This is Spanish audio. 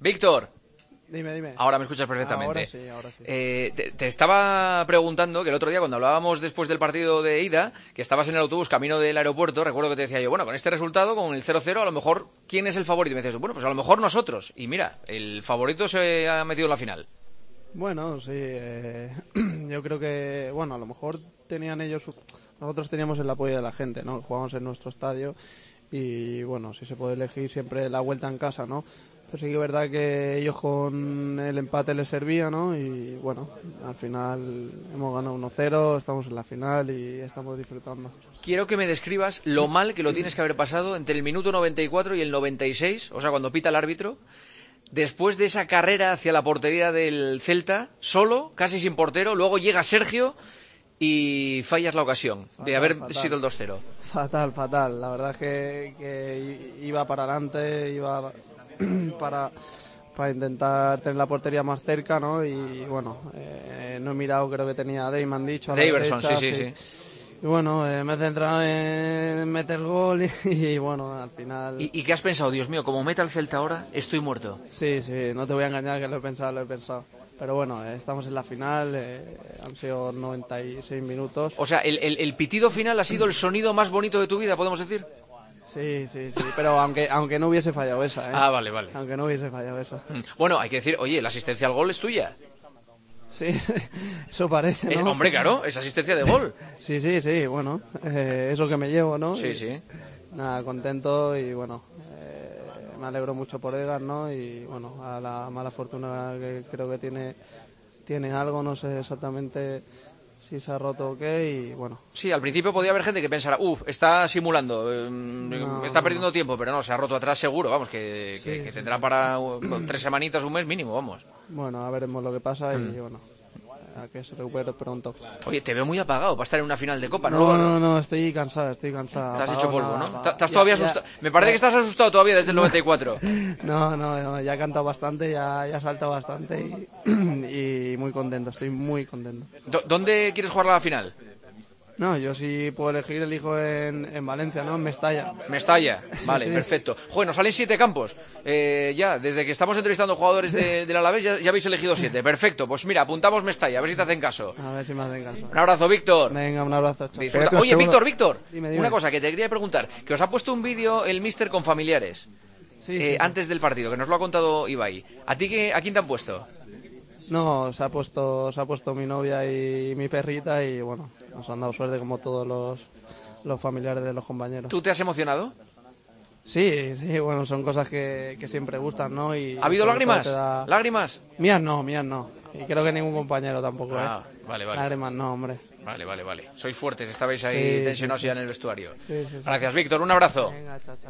Víctor. Dime. Ahora me escuchas perfectamente. Ahora sí. Te estaba preguntando que el otro día cuando hablábamos después del partido de ida, que estabas en el autobús camino del aeropuerto, recuerdo que te decía yo, bueno, con este resultado, con el 0-0, a lo mejor, ¿quién es el favorito? Y me decías, bueno, pues a lo mejor nosotros. Y mira, el favorito se ha metido en la final. Bueno, sí, yo creo que, bueno, a lo mejor tenían ellos, nosotros teníamos el apoyo de la gente, ¿no? Jugamos en nuestro estadio y, bueno, si se puede elegir siempre la vuelta en casa, ¿no? Pero sí que es verdad que ellos con el empate les servía, ¿no? Y, bueno, al final hemos ganado 1-0, estamos en la final y estamos disfrutando. Quiero que me describas lo mal que lo tienes que haber pasado entre el minuto 94 y el 96, o sea, cuando pita el árbitro, después de esa carrera hacia la portería del Celta, solo, casi sin portero, luego llega Sergio y fallas la ocasión de haber sido el 2-0. Fatal. La verdad es que iba para adelante, iba para intentar tener la portería más cerca, ¿no? Y bueno, no he mirado, creo que tenía a Dave, me han dicho. A Daverson, la derecha, sí. Y bueno, me he centrado en meter gol y bueno, al final... ¿Y qué has pensado? Dios mío, como meta el Celta ahora, estoy muerto. Sí, no te voy a engañar que lo he pensado. Pero bueno, estamos en la final, han sido 96 minutos. O sea, el pitido final ha sido el sonido más bonito de tu vida, ¿podemos decir? Sí, pero aunque no hubiese fallado esa, ¿eh? Ah, vale. Aunque no hubiese fallado esa. Bueno, hay que decir, oye, la asistencia al gol es tuya. Sí, eso parece, ¿no? Hombre, claro, es asistencia de gol. Sí, bueno, eso que me llevo, ¿no? Sí. Nada, contento y bueno, me alegro mucho por Edgar, ¿no? Y bueno, a la mala fortuna que creo que tiene algo, no sé exactamente si se ha roto o qué, y bueno. Sí, al principio podía haber gente que pensara, está simulando, está perdiendo tiempo, pero no, se ha roto atrás seguro, vamos, que tendrá para 3 semanitas, un mes mínimo, vamos. Bueno, a veremos lo que pasa y bueno, a que se recupere pronto. Oye, te veo muy apagado para estar en una final de Copa, ¿no? No, estoy cansado. Te has hecho polvo, ¿no? ¿Estás todavía asustado? Me parece que estás asustado todavía desde el 94. No, ya he cantado bastante, ya he saltado bastante y muy contento, estoy muy contento. ¿Dónde quieres jugar la final? No, yo sí puedo elegir, elijo en Valencia, ¿no? En Mestalla. Vale, sí. Perfecto. Joder, nos salen 7 campos. Ya, desde que estamos entrevistando jugadores del Alavés ya habéis elegido 7. Perfecto, pues mira, apuntamos Mestalla, a ver si te hacen caso. A ver si me hacen caso. Un abrazo, Víctor. Venga, un abrazo. Oye, Víctor, dime. Una cosa que te quería preguntar. Que os ha puesto un vídeo el míster con familiares. Sí. Antes del partido, que nos lo ha contado Ibai. ¿A quién te han puesto? No, se ha puesto mi novia y mi perrita y bueno, nos han dado suerte como todos los familiares de los compañeros. ¿Tú te has emocionado? Sí, bueno, son cosas que siempre gustan, ¿no? Y ¿Ha habido lágrimas? ¿Lágrimas? Mías no. Y creo que ningún compañero tampoco, Vale. Lágrimas no, hombre. Vale. Sois fuertes, estabais ahí tensionados ya en el vestuario. Sí. Gracias, Víctor, un abrazo. Venga, chao.